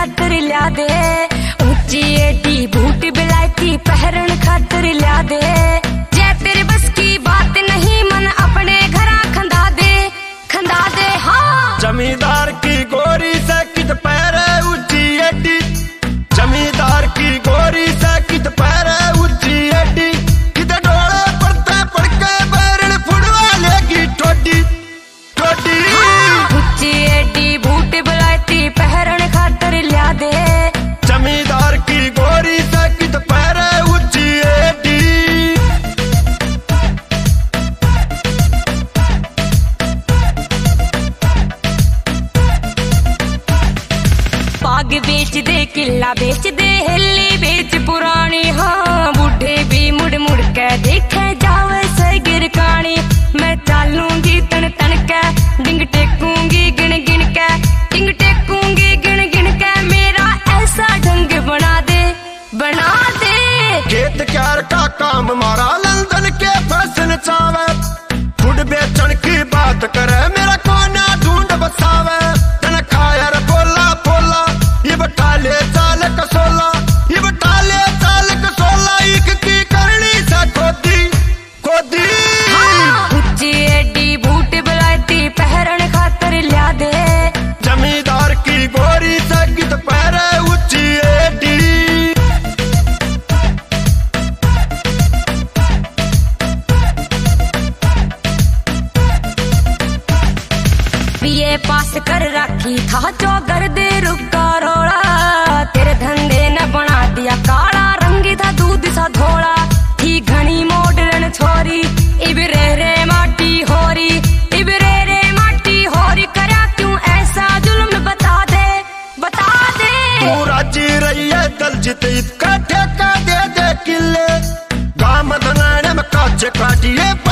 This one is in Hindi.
खातर ल्या दे, ऊंची एडी बूट बिलायती पहरन खातर ल्या दे। जे तेरे बस की बात नहीं मन अपने घरा खंदा दे हाँ। जमींदार की गोरी से कित पैरे ऊंची एडी, जमींदार की गोरी से कित पैरे ऊंची एडी, कित डोले पड़ते पड़के बैरन फुड़वा लेगी ठोडी ठोडी। ऊंची एडी बूट बिलायती पहरन खातर ल्या दे, जमींदार की गोरी से कित पैरे ऊंची एडी। बाग बेच दे किला बेच दे हिल्ली बेच पुरानी हाँ। बूढ़े भी मुड़ मुड़ के देखे जावे से गिर कानी। मैं चालूंगी तन तन के डिंग टेकूंगी गिन गिन के, डिंग टेकूंगी गिन गिन के। मेरा ऐसा ढंग बना दे खेत क्यार का काम मारा लंदन के फैशन चावे, खुद बेचन की बात करे मेरा कोना ढूंढ बसावे। तन खायर बोला बोला ये बटाले चाल कसोला, ये बटाले चाल कसोला। एक की करनी सा खोदी खोदी। ऊंची एडी बूट बिलायती पहरन खातर ल्या दे, जमींदार की गोरी से कित पैरे ऊंची एडी। बीए पास कर रखी था चौगर दे रुका रोड़ा। तेरे धंधे ने बना दिया काला रंगी था दूध सा धोड़ा। थी घनी मॉडर्न छोरी इबरे रे माटी होरी, इबरे रे माटी होरी। करा क्यों ऐसा जुल्म बता दे तू राजी रही है दल जित इसका ठेका दे दे किले। गाम धनाने में काचे काटिए